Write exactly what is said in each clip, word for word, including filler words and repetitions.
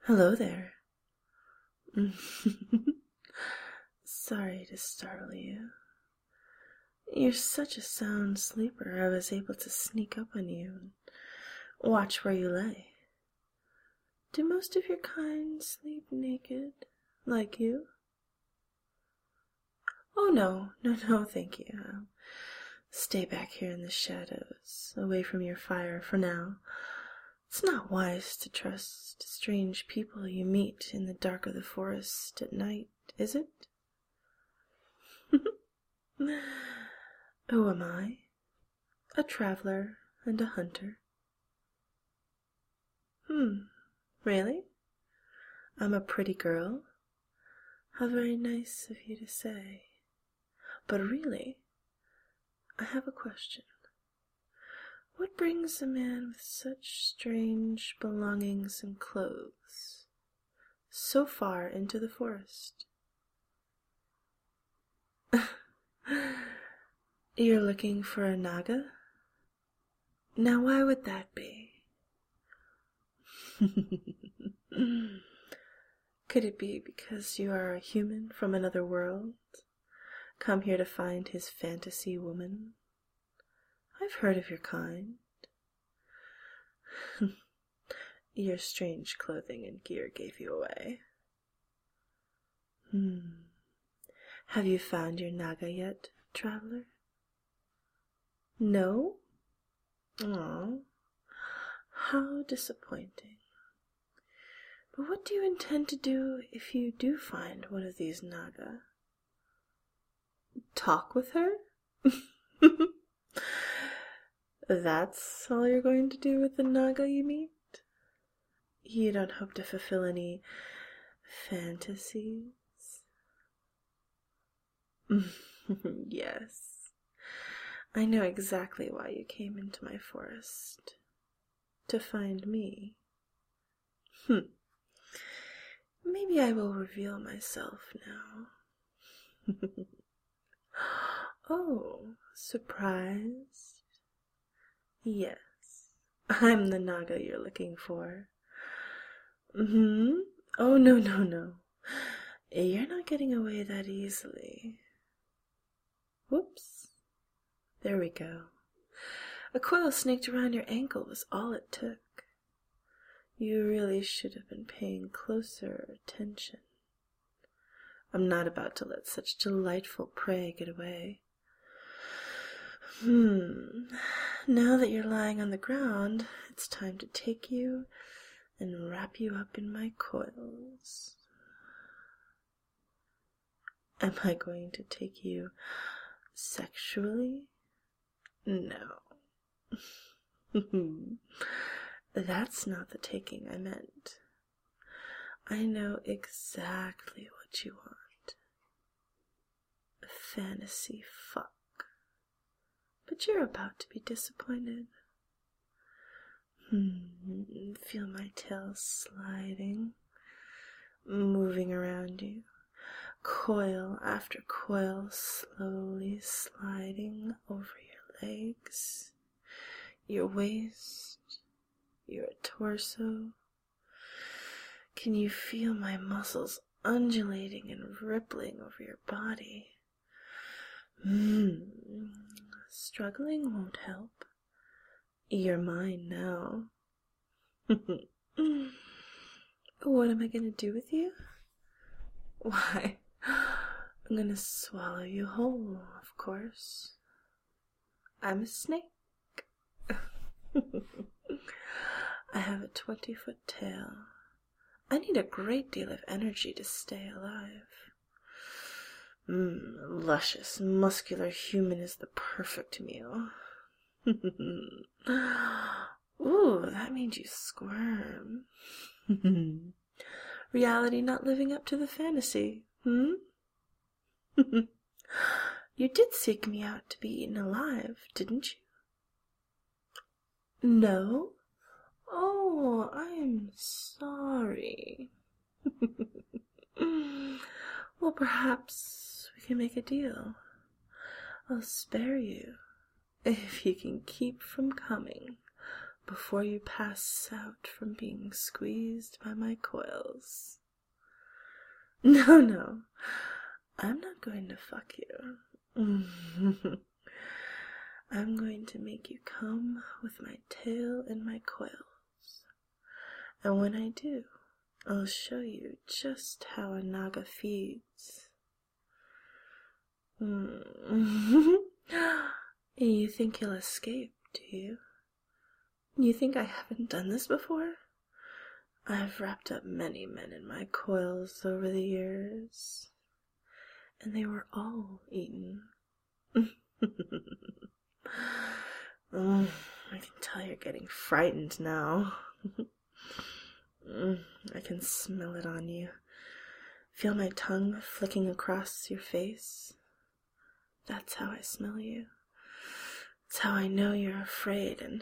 Hello there. Sorry to startle you. You're such a sound sleeper, I was able to sneak up on you and watch where you lay. Do most of your kind sleep naked, like you? Oh, no, no, no, thank you. I'll stay back here in the shadows, away from your fire for now. It's not wise to trust strange people you meet in the dark of the forest at night, is it? Who am I? A traveler and a hunter. Hmm, really? I'm a pretty girl? How very nice of you to say. But really, I have a question. What brings a man with such strange belongings and clothes so far into the forest? You're looking for a Naga? Now why would that be? Could it be because you are a human from another world, come here to find his fantasy woman? I've heard of your kind. Your strange clothing and gear gave you away. Hmm. Have you found your Naga yet, traveler? No? Oh, how disappointing. But what do you intend to do if you do find one of these Naga? Talk with her? That's all you're going to do with the Naga you meet? You don't hope to fulfill any fantasies? Yes. I know exactly why you came into my forest. To find me. Hm. Maybe I will reveal myself now. Oh, surprised? Yes, I'm the Naga you're looking for. Hmm? Oh, no, no, no. You're not getting away that easily. Whoops. There we go. A coil snaked around your ankle was all it took. You really should have been paying closer attention. I'm not about to let such delightful prey get away. Hmm. Now that you're lying on the ground, it's time to take you and wrap you up in my coils. Am I going to take you sexually? No. That's not the taking I meant. I know exactly what you want. A fantasy fuck. But you're about to be disappointed. Hmm, feel my tail sliding, moving around you. Coil after coil slowly sliding over your legs, your waist, your torso. Can you feel my muscles undulating and rippling over your body? Hmm. Struggling won't help. You're mine now. What am I going to do with you? Why, I'm going to swallow you whole, of course. I'm a snake. I have a twenty-foot tail. I need a great deal of energy to stay alive. Mmm, luscious, muscular human is the perfect meal. Ooh, that made you squirm. Reality not living up to the fantasy, hmm? You did seek me out to be eaten alive, didn't you? No? Oh, I'm sorry. Well, perhaps we can make a deal. I'll spare you if you can keep from coming before you pass out from being squeezed by my coils. No, no, I'm not going to fuck you. I'm going to make you come with my tail and my coils. And when I do, I'll show you just how a naga feeds. Mm. You think you'll escape, do you? You think I haven't done this before? I've wrapped up many men in my coils over the years, and they were all eaten. mm, I can tell you're getting frightened now. mm, I can smell it on you. Feel my tongue flicking across your face? That's how I smell you. It's how I know you're afraid, and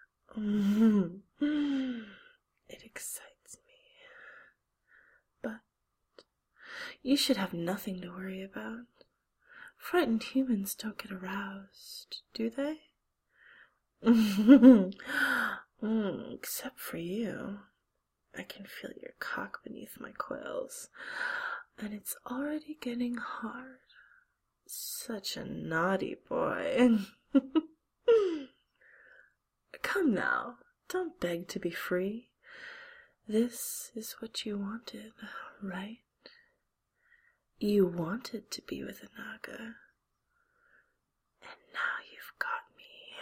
mm, it excites me. But you should have nothing to worry about. Frightened humans don't get aroused, do they? mm, except for you. I can feel your cock beneath my coils, and it's already getting hard. Such a naughty boy. Come now, don't beg to be free. This is what you wanted, right? You wanted to be with a naga. And now you've got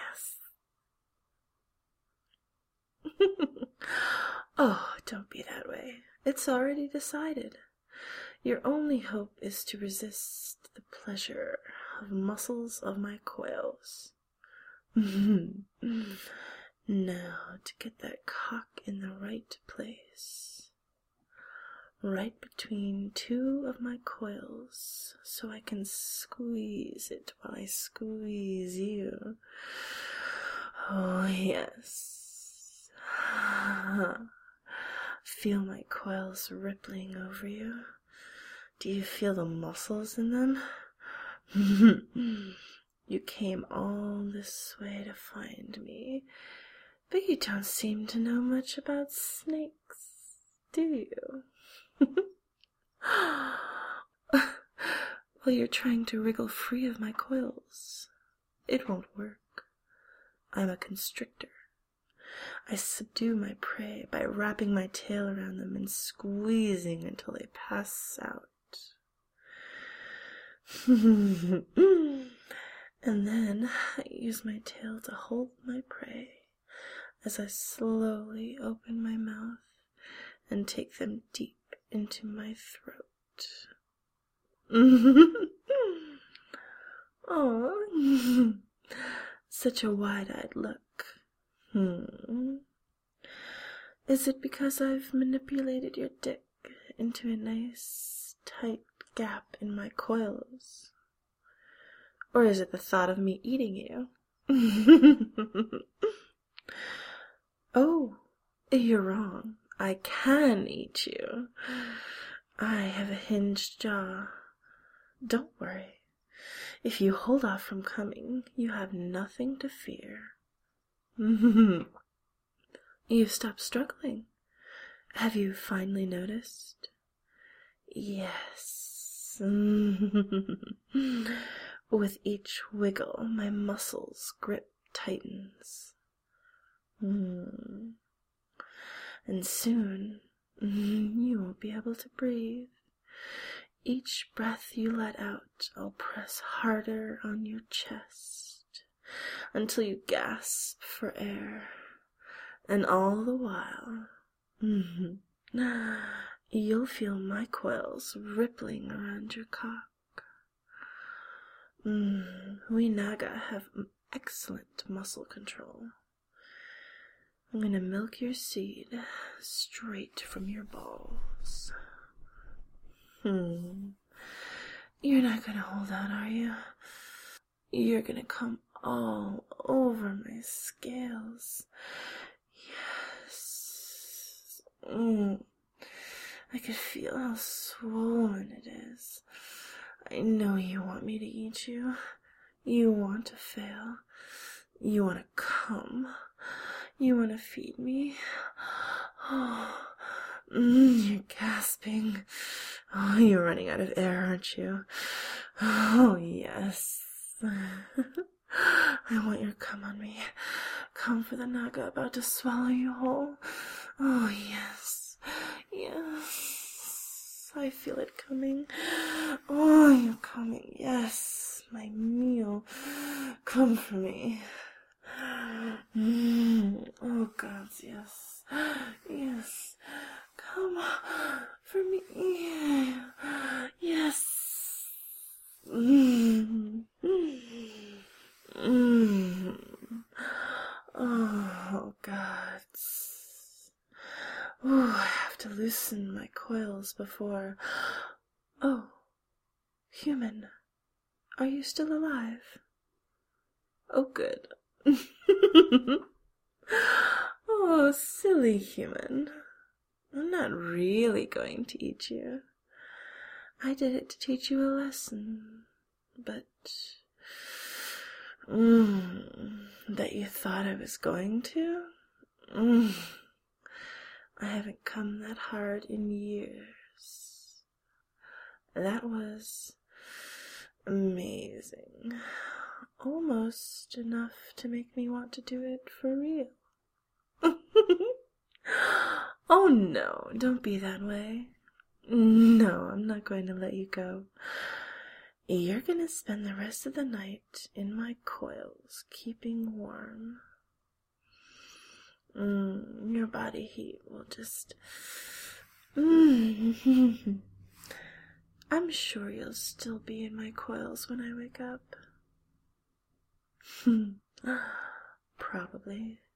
me, yes. Oh, don't be that way. It's already decided. Your only hope is to resist the pleasure of muscles of my coils. Now, to get that cock in the right place. Right between two of my coils, so I can squeeze it while I squeeze you. Oh, yes. Feel my coils rippling over you. Do you feel the muscles in them? You came all this way to find me, but you don't seem to know much about snakes, do you? Well, you're trying to wriggle free of my coils. It won't work. I'm a constrictor. I subdue my prey by wrapping my tail around them and squeezing until they pass out. And then I use my tail to hold my prey as I slowly open my mouth and take them deep into my throat. Oh, such a wide-eyed look. Hmm. Is it because I've manipulated your dick into a nice, tight gap in my coils? Or is it the thought of me eating you? Oh, you're wrong. I can eat you. I have a hinged jaw. Don't worry. If you hold off from coming, you have nothing to fear. You've stopped struggling. Have you finally noticed? Yes. With each wiggle, my muscles grip tightens. Mm. And soon, you won't be able to breathe. Each breath you let out, I'll press harder on your chest until you gasp for air. And all the while, you'll feel my coils rippling around your cock. Mm, we Naga have excellent muscle control. I'm gonna milk your seed straight from your balls. Hmm. You're not gonna hold out, are you? You're gonna come all over my scales. Yes. Mm. I could feel how swollen it is. I know you want me to eat you. You want to fail. You want to come. You want to feed me? Oh, mm, you're gasping. Oh, you're running out of air, aren't you? Oh, yes. I want your cum on me. Come for the naga about to swallow you whole. Oh, yes. Yes. I feel it coming. Oh, you're coming. Yes. My meal. Come for me. Mm. Oh, God, yes. Yes. Come for me. Yes. Mm. Mm. Oh, God. Oh, I have to loosen my coils before... Oh, human, are you still alive? Oh, good. Oh, silly human. I'm not really going to eat you. I did it to teach you a lesson, but... Mm, that you thought I was going to? Mm, I haven't come that hard in years. That was amazing. Almost enough to make me want to do it for real. Oh no, don't be that way. No, I'm not going to let you go. You're going to spend the rest of the night in my coils, keeping warm. Mm, your body heat will just... Mm. I'm sure you'll still be in my coils when I wake up. Probably.